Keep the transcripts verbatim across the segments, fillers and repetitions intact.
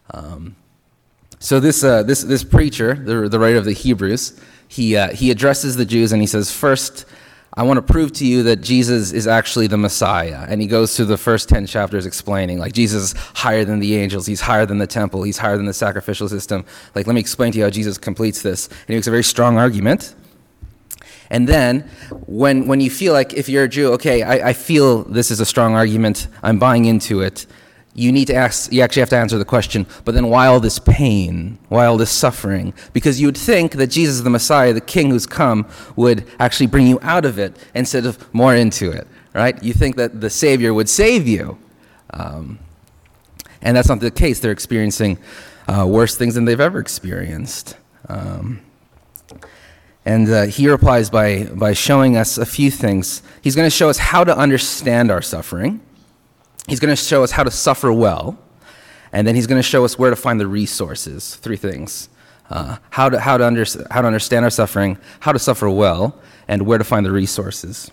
Um, so this uh, this this preacher, the, the writer of the Hebrews, he uh, he addresses the Jews and he says, first, I want to prove to you that Jesus is actually the Messiah. And he goes through the first ten chapters explaining, like, Jesus is higher than the angels, he's higher than the temple, he's higher than the sacrificial system. Like, let me explain to you how Jesus completes this. And he makes a very strong argument. And then, when when you feel like, if you're a Jew, okay, I, I feel this is a strong argument, I'm buying into it, you need to ask, you actually have to answer the question, but then why all this pain? Why all this suffering? Because you would think that Jesus, the Messiah, the King who's come, would actually bring you out of it instead of more into it, right? You think that the Savior would save you. Um, and that's not the case. They're experiencing uh, worse things than they've ever experienced. Um, and uh, he replies by, by showing us a few things. He's going to show us how to understand our suffering. He's going to show us how to suffer well, and then he's going to show us where to find the resources. Three things: uh, how to how to under, how to understand our suffering, how to suffer well, and where to find the resources.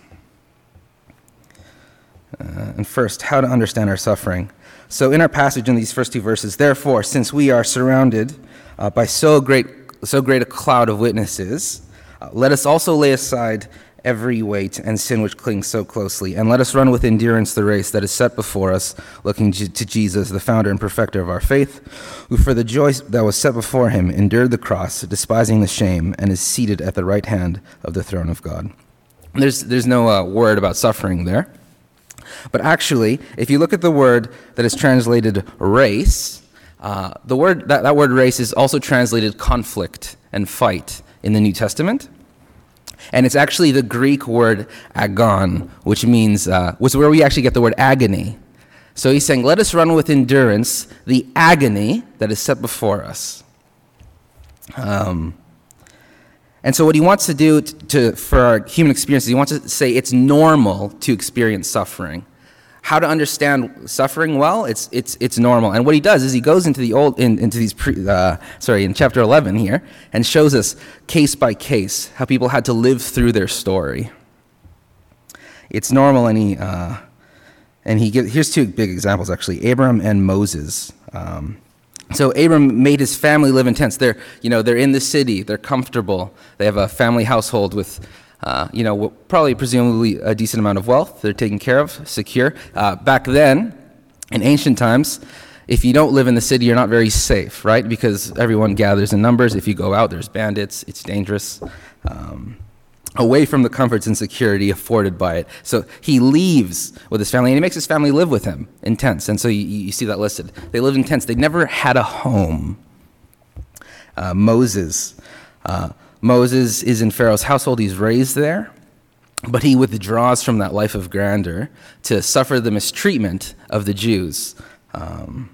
Uh, and first, how to understand our suffering. So, in our passage in these first two verses, therefore, since we are surrounded uh, by so great so great a cloud of witnesses, uh, let us also lay aside every weight and sin which clings so closely, and let us run with endurance the race that is set before us, looking to Jesus, the founder and perfecter of our faith, who for the joy that was set before him endured the cross, despising the shame, and is seated at the right hand of the throne of God. There's there's no uh, word about suffering there, but actually, if you look at the word that is translated race, uh, the word that, that word race is also translated conflict and fight in the New Testament. And it's actually the Greek word agon, which means, uh, which is where we actually get the word agony. So he's saying, let us run with endurance the agony that is set before us. Um, and so what he wants to do to, to for our human experiences, he wants to say it's normal to experience suffering. How to understand suffering? Well, it's it's it's normal. And what he does is he goes into the old in, into these pre, uh, sorry in chapter eleven here and shows us case by case how people had to live through their story. It's normal, and he uh, and he gives, here's two big examples actually: Abram and Moses. Um, so Abram made his family live in tents. They're you know they're in the city. They're comfortable. They have a family household with. Uh, you know, probably presumably a decent amount of wealth. They're taken care of, secure. Uh, back then, in ancient times, if you don't live in the city, you're not very safe, right? Because everyone gathers in numbers. If you go out, there's bandits. It's dangerous. Um, away from the comforts and security afforded by it. So he leaves with his family, and he makes his family live with him in tents. And so you, you see that listed. They lived in tents. They never had a home. Uh, Moses... Uh, Moses is in Pharaoh's household. He's raised there, but he withdraws from that life of grandeur to suffer the mistreatment of the Jews. Um,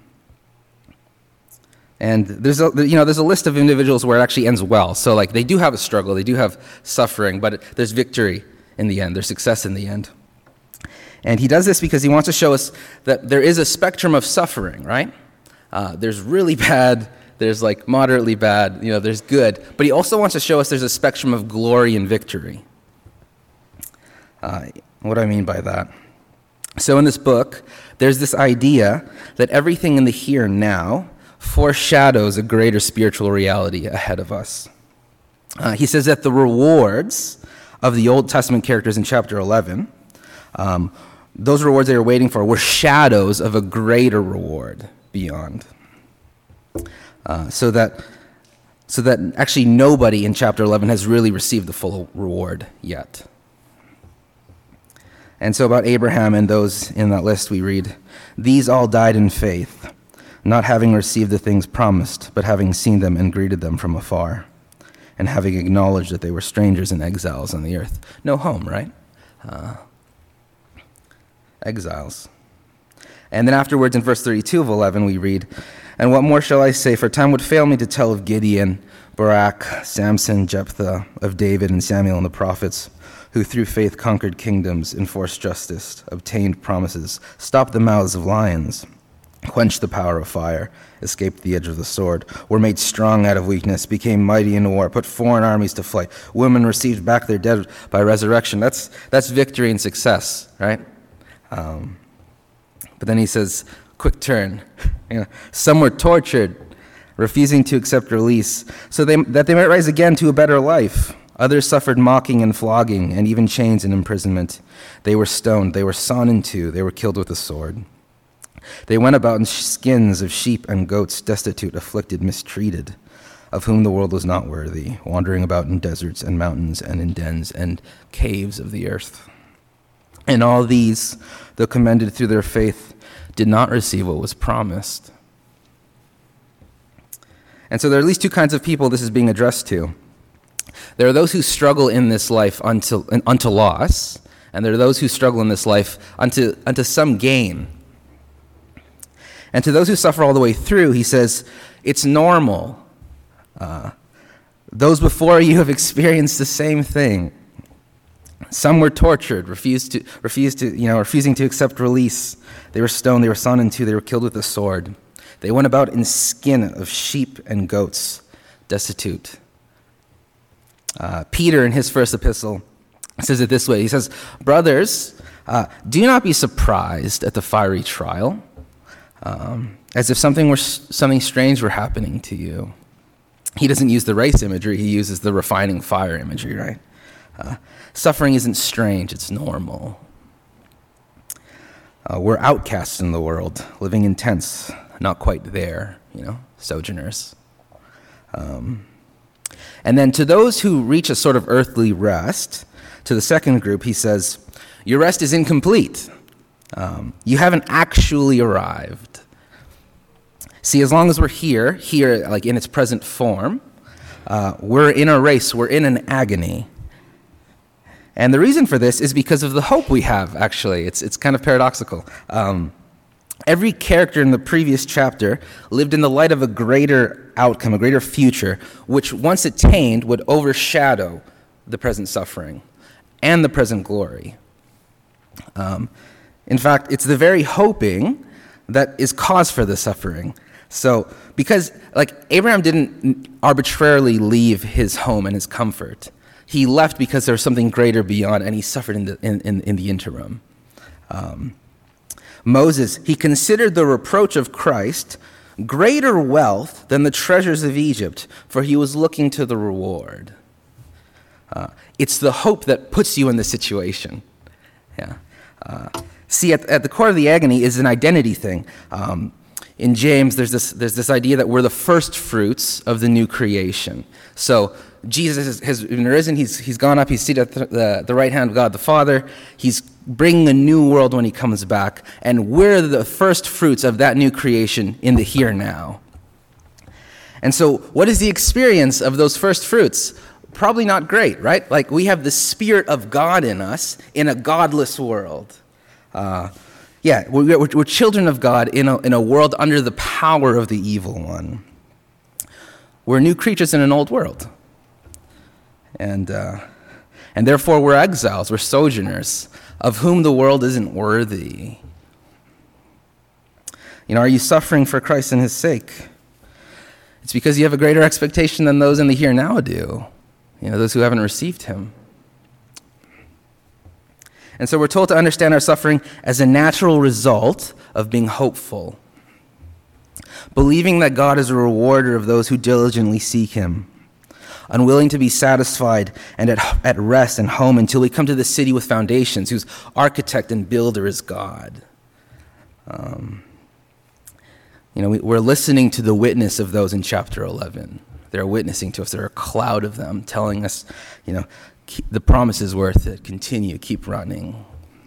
and there's a you know there's a list of individuals where it actually ends well. So like they do have a struggle, they do have suffering, but it, there's victory in the end. There's success in the end. And he does this because he wants to show us that there is a spectrum of suffering, right? Uh, there's really bad. There's like moderately bad, you know, there's good. But he also wants to show us there's a spectrum of glory and victory. Uh, what do I mean by that? So in this book, there's this idea that everything in the here and now foreshadows a greater spiritual reality ahead of us. Uh, he says that the rewards of the Old Testament characters in chapter eleven, um, those rewards they were waiting for were shadows of a greater reward beyond. Uh, so that so that actually nobody in chapter eleven has really received the full reward yet. And so about Abraham and those in that list we read, these all died in faith, not having received the things promised, but having seen them and greeted them from afar, and having acknowledged that they were strangers and exiles on the earth. No home, right? Uh, exiles. And then afterwards in verse thirty-two of eleven we read, and what more shall I say, for time would fail me to tell of Gideon, Barak, Samson, Jephthah, of David and Samuel and the prophets, who through faith conquered kingdoms, enforced justice, obtained promises, stopped the mouths of lions, quenched the power of fire, escaped the edge of the sword, were made strong out of weakness, became mighty in war, put foreign armies to flight. Women received back their dead by resurrection. That's that's victory and success, right? Um, but then he says, quick turn. You know, some were tortured, refusing to accept release, so they, that they might rise again to a better life. Others suffered mocking and flogging, and even chains and imprisonment. They were stoned, they were sawn in two, they were killed with a sword. They went about in skins of sheep and goats, destitute, afflicted, mistreated, of whom the world was not worthy, wandering about in deserts and mountains and in dens and caves of the earth. And all these, though commended through their faith, did not receive what was promised. And so there are at least two kinds of people this is being addressed to. There are those who struggle in this life unto, unto loss, and there are those who struggle in this life unto, unto some gain. And to those who suffer all the way through, he says, it's normal. Uh, those before you have experienced the same thing. Some were tortured, refused to, refused to, you know, refusing to accept release. They were stoned, they were sawn in two, they were killed with a sword. They went about in skin of sheep and goats, destitute. Uh, Peter, in his first epistle, says it this way. He says, brothers, uh, do not be surprised at the fiery trial, um, as if something were something strange were happening to you. He doesn't use the race imagery, he uses the refining fire imagery, right? Uh, suffering isn't strange, it's normal. Uh, we're outcasts in the world, living in tents, not quite there, you know, sojourners. Um, and then to those who reach a sort of earthly rest, to the second group, he says, your rest is incomplete. Um, you haven't actually arrived. See, as long as we're here, here, like in its present form, uh, we're in a race, we're in an agony. And the reason for this is because of the hope we have, actually. It's it's kind of paradoxical. Um, every character in the previous chapter lived in the light of a greater outcome, a greater future, which once attained would overshadow the present suffering and the present glory. Um, in fact, it's the very hoping that is cause for the suffering. So, because, like, Abraham didn't arbitrarily leave his home and his comfort. He left because there was something greater beyond, and he suffered in the, in, in, in the interim. Um, Moses, he considered the reproach of Christ greater wealth than the treasures of Egypt, for he was looking to the reward. Uh, it's the hope that puts you in the situation. Yeah. Uh, see, at, at the core of the agony is an identity thing. Um, in James, there's this there's this idea that we're the first fruits of the new creation. So Jesus has, has been risen, he's, he's gone up, he's seated at the, the right hand of God the Father. He's bringing a new world when he comes back, and we're the first fruits of that new creation in the here now. And so what is the experience of those first fruits? Probably not great, right? Like, we have the Spirit of God in us in a godless world. Uh, yeah, we're, we're, we're children of God in a, in a world under the power of the evil one. We're new creatures in an old world. And uh, and therefore we're exiles, we're sojourners, of whom the world isn't worthy. You know, are you suffering for Christ and his sake? It's because you have a greater expectation than those in the here now do. You know, those who haven't received him. And so we're told to understand our suffering as a natural result of being hopeful, believing that God is a rewarder of those who diligently seek him, unwilling to be satisfied and at, at rest and home until we come to the city with foundations, whose architect and builder is God. Um, you know, we, we're listening to the witness of those in chapter eleven. They're witnessing to us. There are a cloud of them telling us, you know, keep, the promise is worth it. Continue, keep running.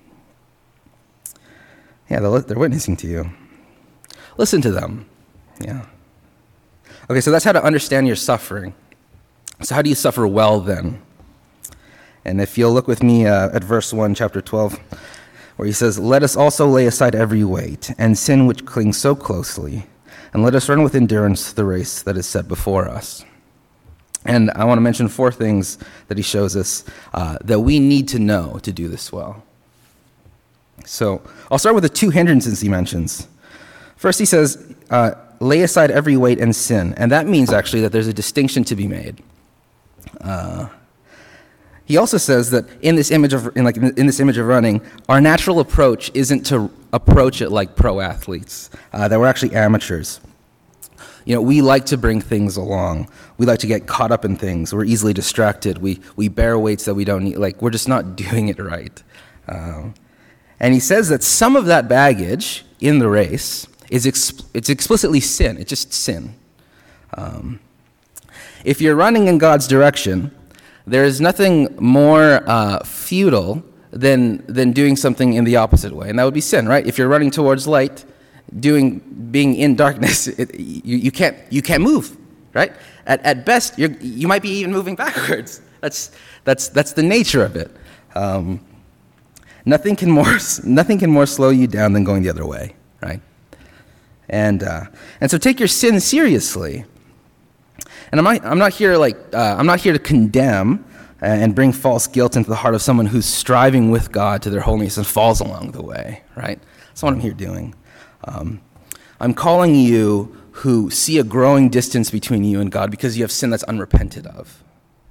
Yeah, they're, they're witnessing to you. Listen to them. Yeah. Okay, so that's how to understand your suffering. So how do you suffer well then? And if you'll look with me uh, at verse one, chapter twelve, where he says, let us also lay aside every weight and sin which clings so closely, and let us run with endurance the race that is set before us. And I want to mention four things that he shows us uh, that we need to know to do this well. So I'll start with the two hindrances he mentions. First, he says, uh, lay aside every weight and sin. And that means actually that there's a distinction to be made. Uh, he he also says that in this image of in like in this image of running, our natural approach isn't to approach it like pro athletes, uh, that we're actually amateurs. You know, we like to bring things along. We like to get caught up in things. We're easily distracted. We we bear weights that we don't need. Like, we're just not doing it right. Um, and he says that some of that baggage in the race is exp- it's explicitly sin. It's just sin. Um, if you're running in God's direction, there is nothing more uh, futile than than doing something in the opposite way, and that would be sin, right? If you're running towards light, doing being in darkness, it, you, you can't you can't move, right? At at best, you you might be even moving backwards. That's that's that's the nature of it. Um, nothing can more nothing can more slow you down than going the other way, right? And uh, and so take your sin seriously. And I'm not I'm not here like uh, I'm not here to condemn and bring false guilt into the heart of someone who's striving with God to their holiness and falls along the way, right? That's what I'm here doing. Um, I'm calling you who see a growing distance between you and God because you have sin that's unrepented of.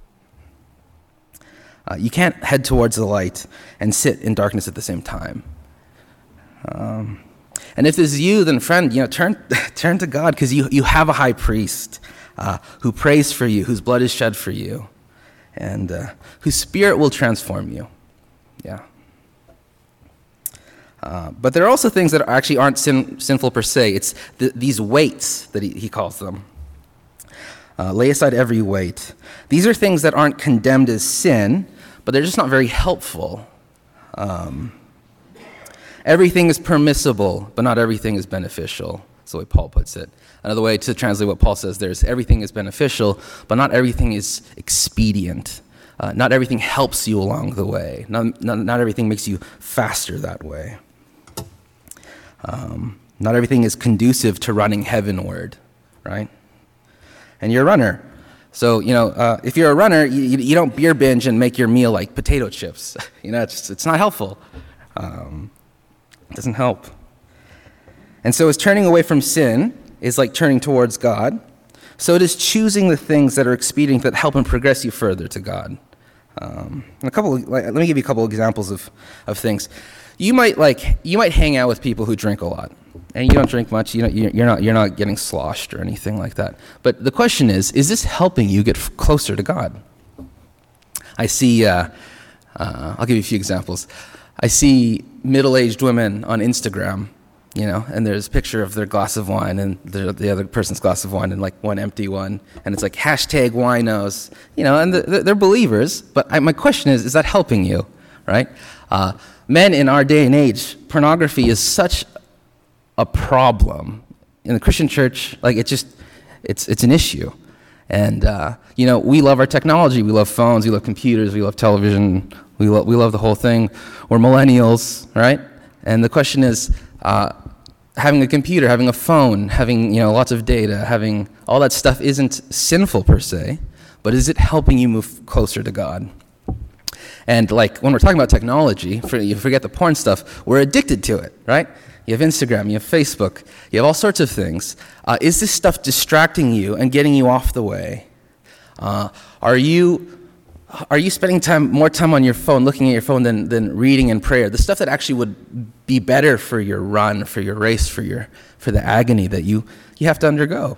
Uh, you can't head towards the light and sit in darkness at the same time. Um, and if this is you, then friend, you know, turn turn to God, because you you have a high priest uh, who prays for you, whose blood is shed for you, and uh, whose spirit will transform you. Yeah. Uh, but there are also things that actually aren't sin, sinful per se. It's the, these weights that he, he calls them. Uh, lay aside every weight. These are things that aren't condemned as sin, but they're just not very helpful. Um, everything is permissible, but not everything is beneficial. That's the way Paul puts it. Another way to translate what Paul says there is everything is beneficial, but not everything is expedient. Uh, not everything helps you along the way. Not, not, not everything makes you faster that way. Um, not everything is conducive to running heavenward, right? And you're a runner. So, you know, uh, if you're a runner, you, you don't beer binge and make your meal like potato chips. You know, it's, it's not helpful. Um, it doesn't help. And so as turning away from sin is like turning towards God, so it is choosing the things that are expedient that help and progress you further to God. Um, and a couple. Of, like, let me give you a couple of examples of, of things. You might like you might hang out with people who drink a lot, and you don't drink much. You know, you're not you're not getting sloshed or anything like that. But the question is, is this helping you get f- closer to God? I see. Uh, uh, I'll give you a few examples. I see middle-aged women on Instagram. You know, and there's a picture of their glass of wine and the, the other person's glass of wine and like one empty one. And it's like hashtag winos, you know, and the, the, they're believers. But I, my question is, is that helping you, right? Uh, men in our day and age, pornography is such a problem. In the Christian church, like it just, it's it's an issue. And, uh, you know, we love our technology. We love phones. We love computers. We love television. We, lo- we love the whole thing. We're millennials, right? And the question is, uh, having a computer, having a phone, having, you know, lots of data, having all that stuff isn't sinful per se, but is it helping you move closer to God? And like when we're talking about technology, for, you forget the porn stuff, we're addicted to it, right? You have Instagram, you have Facebook, you have all sorts of things. Uh, is this stuff distracting you and getting you off the way? Uh, are you are you spending time more time on your phone, looking at your phone than, than reading and prayer? The stuff that actually would be better for your run, for your race, for your for the agony that you, you have to undergo.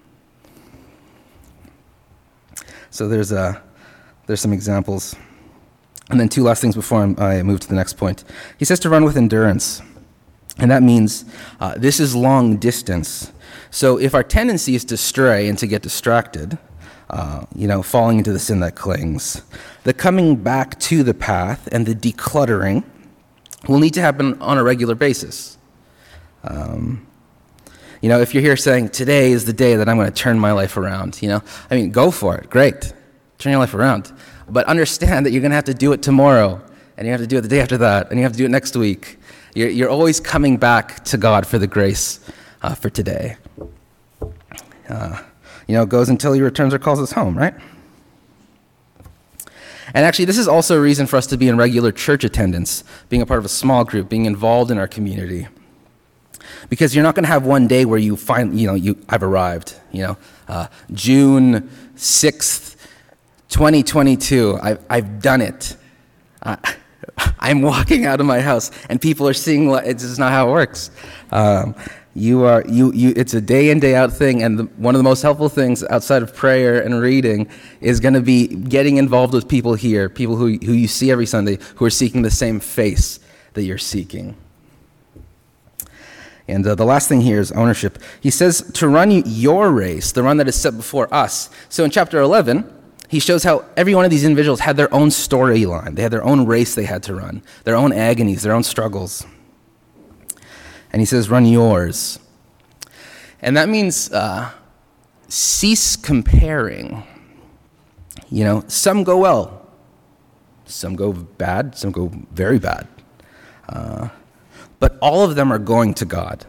So there's a there's some examples. And then two last things before I move to the next point. He says to run with endurance. And that means uh, this is long distance. So if our tendency is to stray and to get distracted, uh, you know, falling into the sin that clings, the coming back to the path and the decluttering will need to happen on a regular basis. Um, you know, if you're here saying, today is the day that I'm going to turn my life around, you know, I mean, go for it. Great. Turn your life around. But understand that you're going to have to do it tomorrow, and you have to do it the day after that, and you have to do it next week. You're, you're always coming back to God for the grace uh, for today. Uh, you know, it goes until he returns or calls us home, right? And actually, this is also a reason for us to be in regular church attendance, being a part of a small group, being involved in our community. Because you're not going to have one day where you find, you know, you I've arrived, you know, uh, June sixth, twenty twenty-two, I've, I've done it. Uh, I'm walking out of my house, and people are seeing, it's just not how it works. Um, you are, you, you, it's a day in, day out thing, and the, one of the most helpful things outside of prayer and reading is going to be getting involved with people here, people who, who you see every Sunday, who are seeking the same face that you're seeking. And uh, the last thing here is ownership. He says to run your race, the run that is set before us. So in chapter eleven, he shows how every one of these individuals had their own storyline. They had their own race they had to run, their own agonies, their own struggles. And he says, run yours. And that means uh, cease comparing. You know, some go well, some go bad, some go very bad. Uh, but all of them are going to God.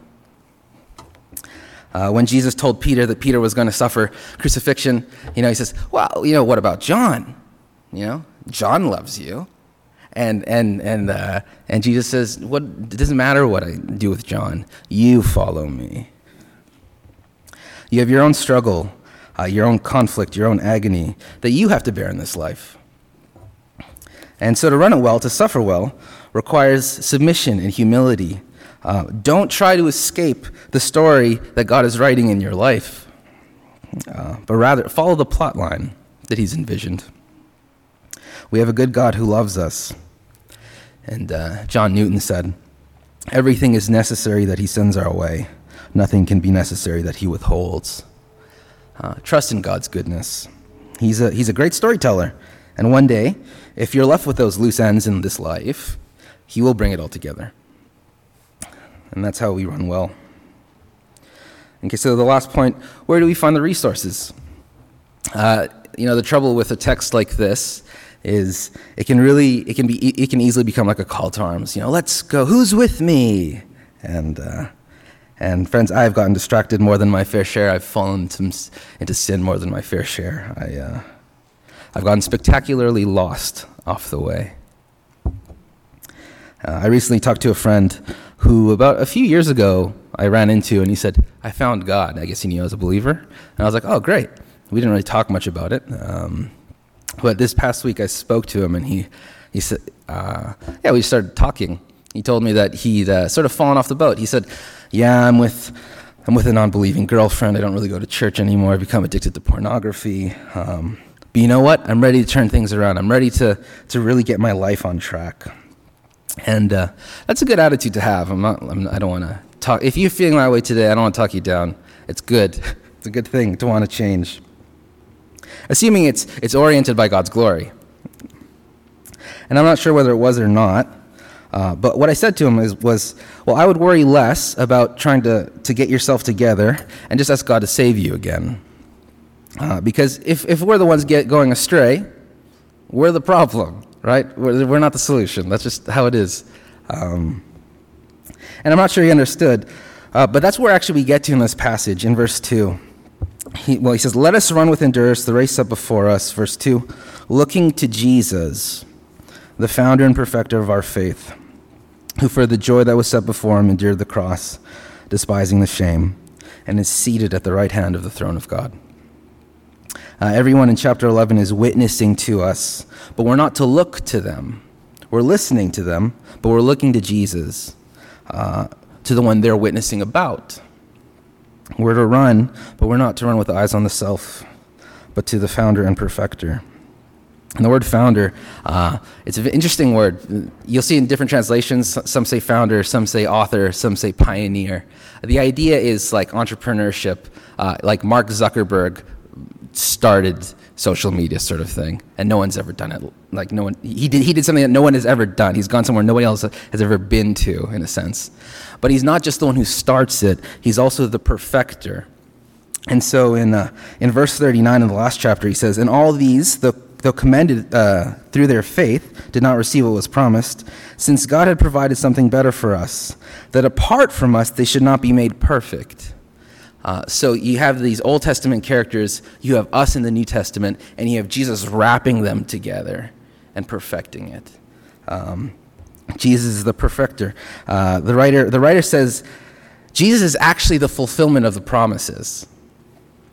Uh, when Jesus told Peter that Peter was going to suffer crucifixion, you know, he says, well, you know, what about John? You know, John loves you. And and and uh, and Jesus says, "What? It doesn't matter what I do with John. You follow me." You have your own struggle, uh, your own conflict, your own agony that you have to bear in this life. And so, to run it well, to suffer well, requires submission and humility. Uh, don't try to escape the story that God is writing in your life, uh, but rather follow the plot line that He's envisioned. We have a good God who loves us. And uh, John Newton said, everything is necessary that He sends our way. Nothing can be necessary that He withholds. Uh, trust in God's goodness. He's a, he's a great storyteller. And one day, if you're left with those loose ends in this life, He will bring it all together. And that's how we run well. Okay, so the last point, where do we find the resources? Uh, you know, the trouble with a text like this is it can really, it can be, it can easily become like a call to arms. You know, let's go, who's with me? And uh, and friends, I have gotten distracted more than my fair share. I've fallen into, into sin more than my fair share. I, uh, I've gotten spectacularly lost off the way. Uh, I recently talked to a friend who about a few years ago I ran into, and he said, I found God. I guess he knew I was a believer. And I was like, oh, great. We didn't really talk much about it. Um, but this past week I spoke to him, and he, he said, uh, yeah, we started talking. He told me that he'd uh, sort of fallen off the boat. He said, yeah, I'm with I'm with a non-believing girlfriend. I don't really go to church anymore. I've become addicted to pornography. Um, but you know what? I'm ready to turn things around. I'm ready to, to really get my life on track. And uh, that's a good attitude to have. I'm not, I'm, I don't want to talk. If you're feeling that way today, I don't want to talk you down. It's good. It's a good thing to want to change. Assuming it's it's oriented by God's glory. And I'm not sure whether it was or not. Uh, but what I said to him is, was, well, I would worry less about trying to, to get yourself together and just ask God to save you again. Uh, because if, if we're the ones get going astray, we're the problem, right? We're, we're not the solution. That's just how it is. Um, and I'm not sure he understood, uh, but that's where actually we get to in this passage, in verse two. He, well, he says, let us run with endurance the race set before us, verse two, looking to Jesus, the founder and perfecter of our faith, who for the joy that was set before him endured the cross, despising the shame, and is seated at the right hand of the throne of God. Uh, everyone in chapter eleven is witnessing to us, but we're not to look to them. We're listening to them, but we're looking to Jesus, uh, to the one they're witnessing about. We're to run, but we're not to run with eyes on the self, but to the founder and perfecter. And the word founder, uh, it's an interesting word. You'll see in different translations, some say founder, some say author, some say pioneer. The idea is like entrepreneurship, uh, like Mark Zuckerberg started social media sort of thing, and no one's ever done it. Like no one, he did he did something that no one has ever done. He's gone somewhere nobody else has ever been to, in a sense. But he's not just the one who starts it, he's also the perfecter. And so in uh, in verse thirty-nine in the last chapter, he says, and all these, the though commended uh, through their faith, did not receive what was promised, since God had provided something better for us, that apart from us they should not be made perfect. Uh, so you have these Old Testament characters, you have us in the New Testament, and you have Jesus wrapping them together and perfecting it. Um, Jesus is the perfecter. Uh, the writer, the writer says, Jesus is actually the fulfillment of the promises.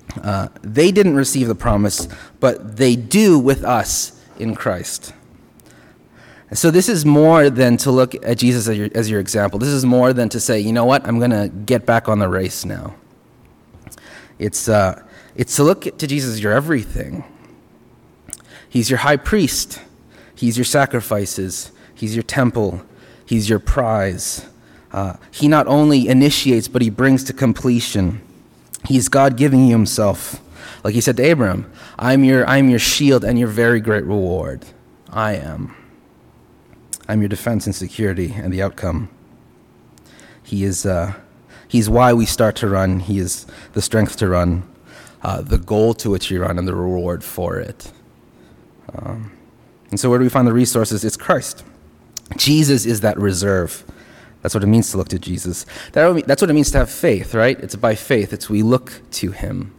Uh, they didn't receive the promise, but they do with us in Christ. So this is more than to look at Jesus as your, as your example. This is more than to say, you know what, I'm going to get back on the race now. It's, uh, it's to look to Jesus as your everything. He's your high priest. He's your sacrifices. He's your temple. He's your prize. Uh, he not only initiates, but he brings to completion. He's God giving you himself. Like he said to Abraham, I'm your, I'm your shield and your very great reward. I am. I'm your defense and security and the outcome. He is, uh, he's why we start to run. He is the strength to run, uh, the goal to which you run, and the reward for it. Um, and so where do we find the resources? It's Christ. Jesus is that reserve. That's what it means to look to Jesus. That, that's what it means to have faith, right? It's by faith. It's we look to him.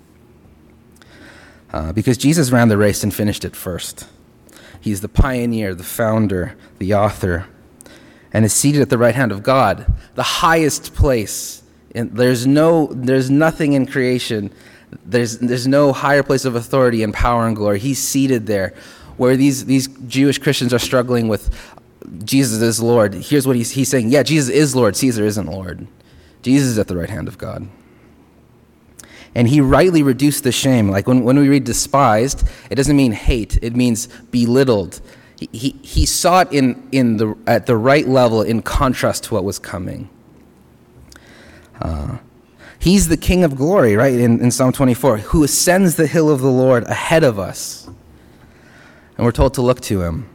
Uh, because Jesus ran the race and finished it first. He's the pioneer, the founder, the author, and is seated at the right hand of God, the highest place. And there's no, there's nothing in creation. There's, there's no higher place of authority and power and glory. He's seated there, where these, these Jewish Christians are struggling with Jesus is Lord. Here's what he's, he's saying. Yeah, Jesus is Lord. Caesar isn't Lord. Jesus is at the right hand of God. And he rightly reduced the shame. Like when, when we read despised, it doesn't mean hate. It means belittled. He, he, he saw it in, in the, at the right level in contrast to what was coming. Uh, he's the King of glory, right, in, in Psalm twenty-four, who ascends the hill of the Lord ahead of us. And we're told to look to him.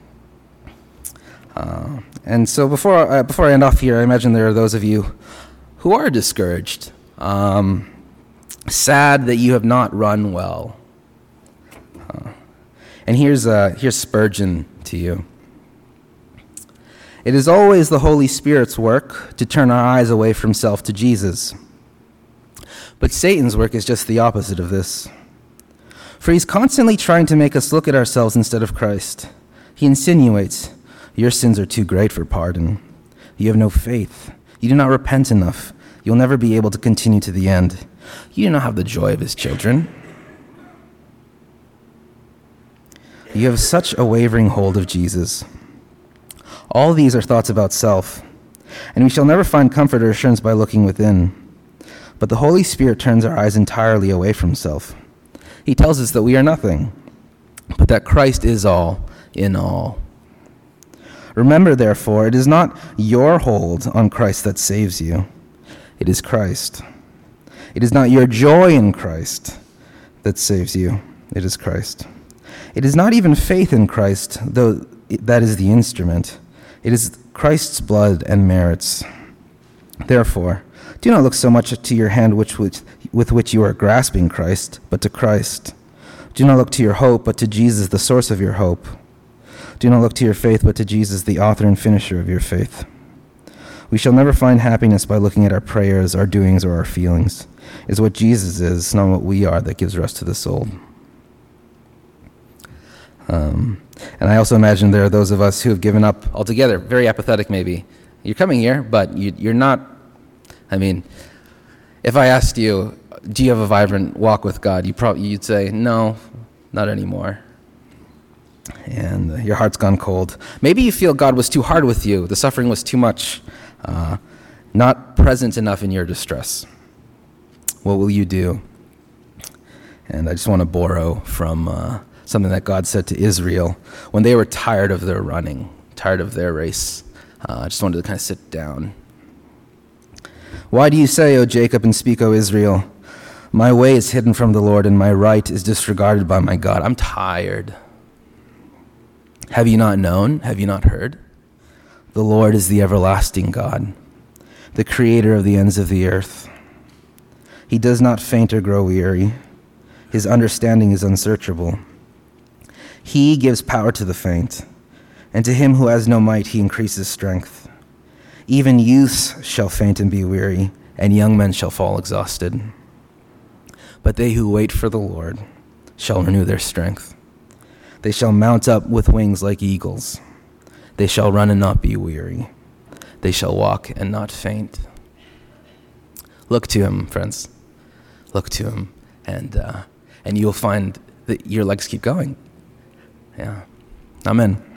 Uh, and so before uh, before I end off here, I imagine there are those of you who are discouraged, um, sad that you have not run well. Uh, and here's uh, here's Spurgeon to you. It is always the Holy Spirit's work to turn our eyes away from self to Jesus. But Satan's work is just the opposite of this. For he's constantly trying to make us look at ourselves instead of Christ. He insinuates, your sins are too great for pardon. You have no faith. You do not repent enough. You'll never be able to continue to the end. You do not have the joy of his children. You have such a wavering hold of Jesus. All these are thoughts about self, and we shall never find comfort or assurance by looking within. But the Holy Spirit turns our eyes entirely away from self. He tells us that we are nothing, but that Christ is all in all. Remember, therefore, it is not your hold on Christ that saves you. It is Christ. It is not your joy in Christ that saves you. It is Christ. It is not even faith in Christ, though that is the instrument. It is Christ's blood and merits. Therefore, do not look so much to your hand which, which, with which you are grasping Christ, but to Christ. Do not look to your hope, but to Jesus, the source of your hope. Do not look to your faith, but to Jesus, the author and finisher of your faith. We shall never find happiness by looking at our prayers, our doings, or our feelings. It is what Jesus is, not what we are, that gives rest to the soul. Um, and I also imagine there are those of us who have given up altogether, very apathetic maybe. You're coming here, but you, you're not, I mean, if I asked you, do you have a vibrant walk with God, you probably, you'd say, no, not anymore. And uh, your heart's gone cold. Maybe you feel God was too hard with you. The suffering was too much, uh, not present enough in your distress. What will you do? And I just want to borrow from uh, something that God said to Israel when they were tired of their running, tired of their race. Uh, I just wanted to kind of sit down. Why do you say, O Jacob, and speak, O Israel, my way is hidden from the Lord, and my right is disregarded by my God? I'm tired. Have you not known? Have you not heard? The Lord is the everlasting God, the creator of the ends of the earth. He does not faint or grow weary. His understanding is unsearchable. He gives power to the faint, and to him who has no might he increases strength. Even youths shall faint and be weary, and young men shall fall exhausted. But they who wait for the Lord shall renew their strength. They shall mount up with wings like eagles. They shall run and not be weary. They shall walk and not faint. Look to him, friends. Look to him. and uh, and you'll find that your legs keep going. Yeah. Amen.